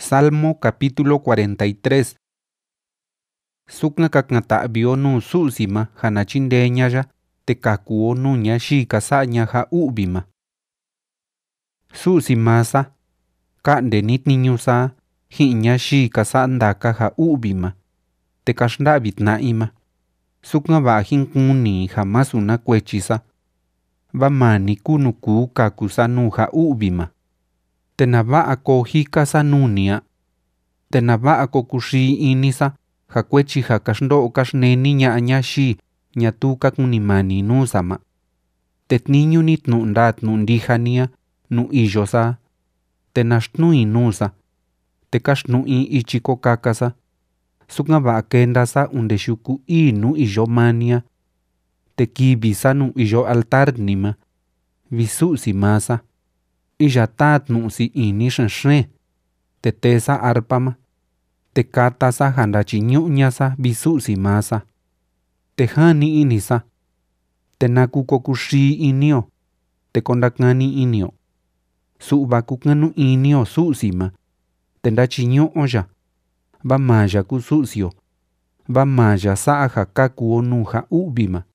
Salmo capítulo 43. Sukna kakngata bio nu susima hanachindeña ya te kakuo nuña shika saña ha ubima. Susimasa kande nitniñusa hiña shika sa ndaka ha ubima. Te kashdabit naima. Sukna bahin kuni hamasuna kwechisa. Bamani kunuku kakusa nu ha ubima. Te nabaa ko hika sa nunia. Te nabaa ko kushi inisa hakwechi hakashndo kashneni ña shi ña tuka kunimani nusama. Te tniñu nitnu ndat nu ndihania nu iyosa. Te nashnui nusa. Te kashnui ichiko kakasa. Sukna baa kendasa unde shuku nu iyomania. Te kibisa nu iyo altar nima. Visu si masa. Iyatat nu si ini shenshe. Te tesa arpama. Te katasa handachiñuñasa visu si masa. Te hani inisa. Te nakukokushi inio. Te kondakani inio. Suba kukanu inio susima. Te ndachiñuoya. Bamaya kususio. Bamaya saaja kakuo nuja ubima.